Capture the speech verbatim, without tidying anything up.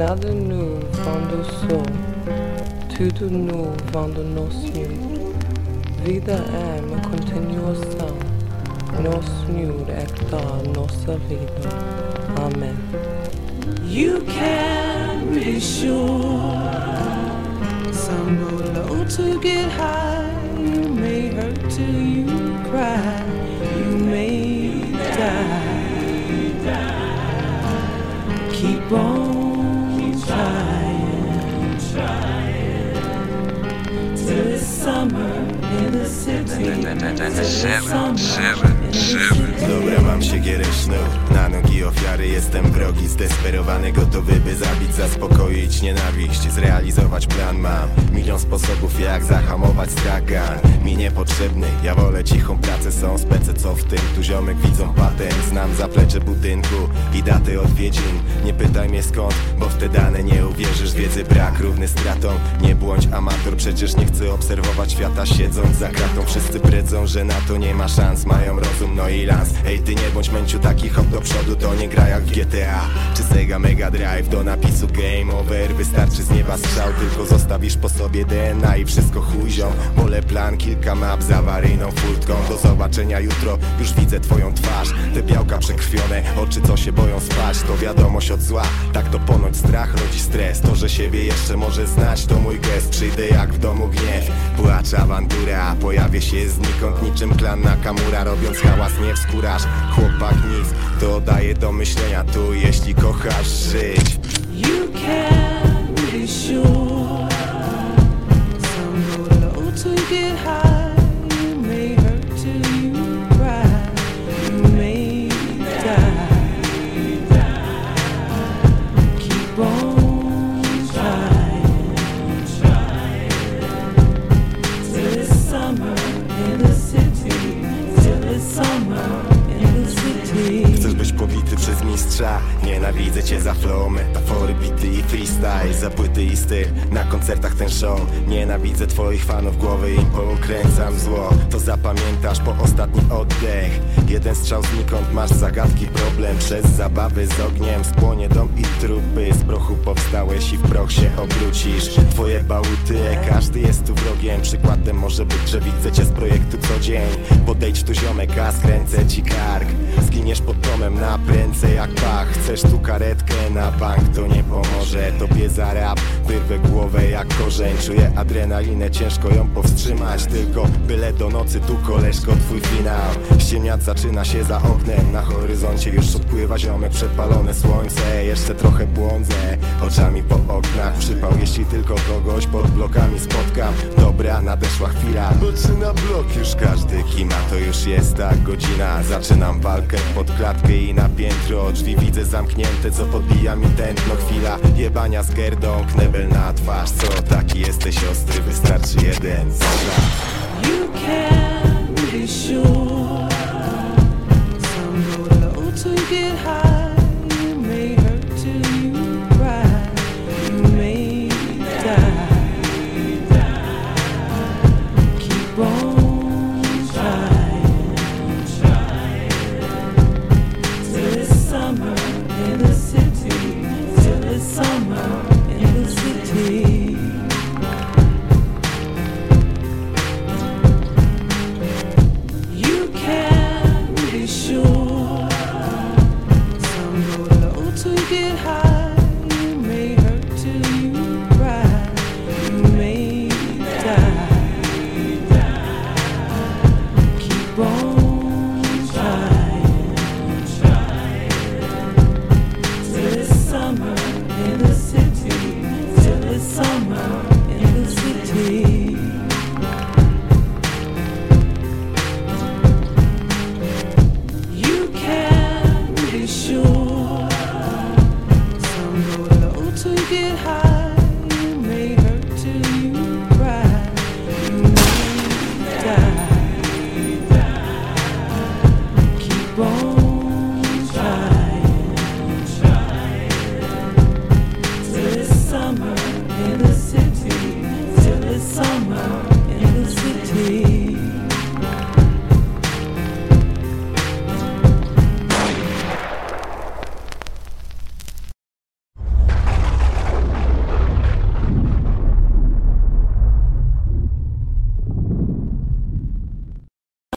Nada nu quando sou, tudo nu quando nos nu. Vida é uma continuação, nos nu é da nossa vida. Amen. You can be sure some go low to get high. You may hurt till you cry. You may die. Keep on trying, trying till it's summer in the city. Seven, seven, seven. Dobra, mam siekierę sznur na nogi ofiary, jestem wrogi, zdesperowany, gotowy by zabić, zaspokoić nienawiść, zrealizować plan. Mam milion sposobów, jak zahamować stragan mi niepotrzebny. Ja wolę cichą pracę, są spece, co w tym tu ziomek widzą patent. Znam zaplecze budynku i daty odwiedzin. Nie pytaj mnie skąd, bo w te dane nie uwierzysz. Wiedzy brak równy stratom, nie bądź amator. Przecież nie chcę obserwować świata siedząc za kratą. Wszyscy bredzą, że na to nie ma szans, mają rozum, no i lans. Ej, ty nie bądź męciu, taki hop do przodu to nie gra jak w G T A czy Sega Mega Drive. Do napisu game over wystarczy z nieba strzał, tylko zostawisz po sobie D N A i wszystko chuj ziom. Wolę plan, kilka map z awaryjną furtką. Do zobaczenia jutro, już widzę twoją twarz. Te białka przekrwione, oczy co się boją spać. To wiadomość od zła, tak to ponoć strach rodzi stres. To, że siebie jeszcze może znać, to mój gest. Przyjdę jak w domu gniew, płacz awantura. Pojawię się znikąd niczym klan Nakamura. Robiąc hałas nie wskórasz, chłopak nic. To daje do myślenia tu, jeśli kochasz żyć. You can be sure some go low to get high. You may hurt till you cry. You may die. Keep on trying, trying till it's summer in the city. Till it's summer in the city. Chcesz być pobity przez mistrza? Nienawidzę cię za flow, metafory, bity i freestyle, za płyty i styl, na koncertach ten show. Nienawidzę twoich fanów, głowy im poukręcam zło. To zapamiętasz po ostatni oddech. Jeden strzał znikąd, masz zagadki, problem. Przez zabawy z ogniem spłonie dom i trupy. Z prochu powstałeś i w proch się obrócisz. Twoje bałuty, każdy jest tu wrogiem. Przykładem może być, że widzę cię z projektu co dzień. Podejdź tu ziomek, a skręcę ci kark. Zginiesz pod domem na prędce jak pach. Chcesz tu karetkę na bank, to nie pomoże tobie za rap. Wyrwę głowę jak korzeń. Czuję adrenalinę, ciężko ją powstrzymać. Tylko byle do nocy, tu koleżko twój finał. Ściemniać zaczyna się za oknem. Na horyzoncie już odpływa ziomek, przepalone słońce. Jeszcze trochę błądzę oczami po oknach. Przypał, jeśli tylko kogoś pod blokami spotkam. Dobra, nadeszła chwila, zaczyna blok. Już każdy kima, to już jest ta godzina. Zaczynam walkę pod klatkę i na piętro. Drzwi widzę zamknięte, co podbija mi tętno. Chwila jebania z gerdą, knebel na twarz. Co taki jesteś ostry, wystarczy jeden strzał. You can be sure some go low to get high. You may hurt till you cry. You may die. Keep on trying, trying till it's summer in the city. Till it's summer in the city. Get high, you may hurt till you cry. You may die. Keep on trying, trying till it's summer in the city. Till it's summer in the city. You can be sure to get high, you may hurt till you cry. You may die. Keep on trying, trying till it's summer in the city. Till it's summer.